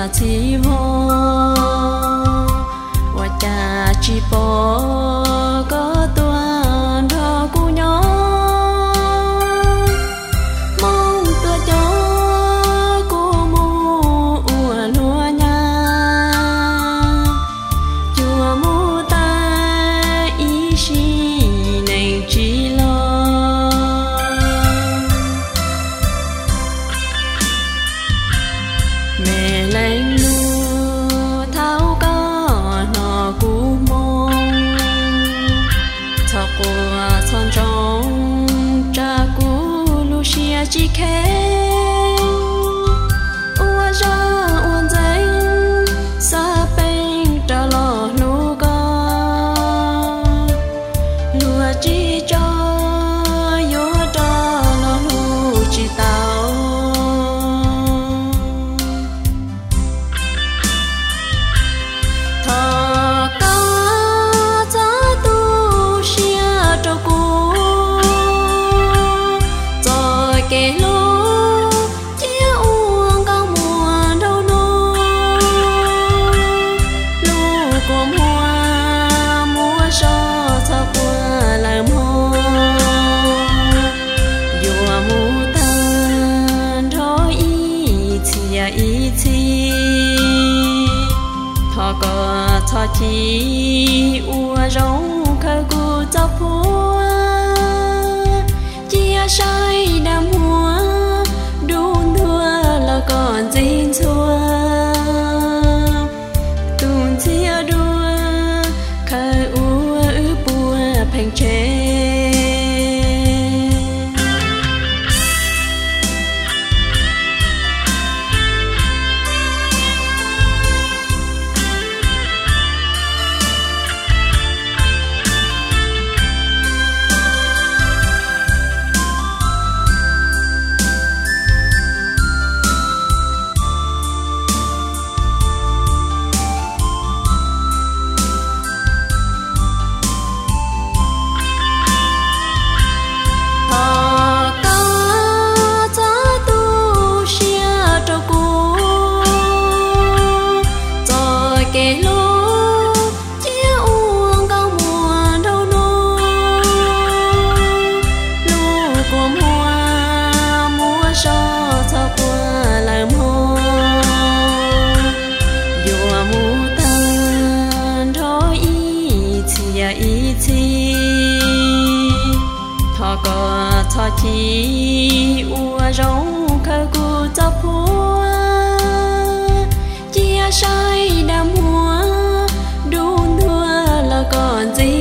chi vô và cha chi bỏ có tuần thọ cu nhỏ mong tua cho cu mu lúa nhà chùa mu ta ý chi này chi lo mẹ lạnh lùa tháo có nọ cú mong thọ của son trong cha cú Lucia chỉ khen ua ra uốn danh xa bên trả lò nu con lùa chỉ cho yo cho nó lu chỉ tao thọ có cho tu xia cho cú rồi kể lô chia uống cao mùa đâu nô lô của mua cho thọ qua làm hồ dù mu tan thôi ý chi thọ có thọ chi ua rong khơi cu cho phua chia sai đam hoa đun thua là còn dính xua tùn chia đua khơi ua bùa phèn chế kể lô chia uống cao mùa đâu nô lô của mua cho thọ qua làm hồ dù mu tan thôi ý chi thọ có thọ chi ua rong khơi cu cho phua chia sai đam hoa đun thua là còn gì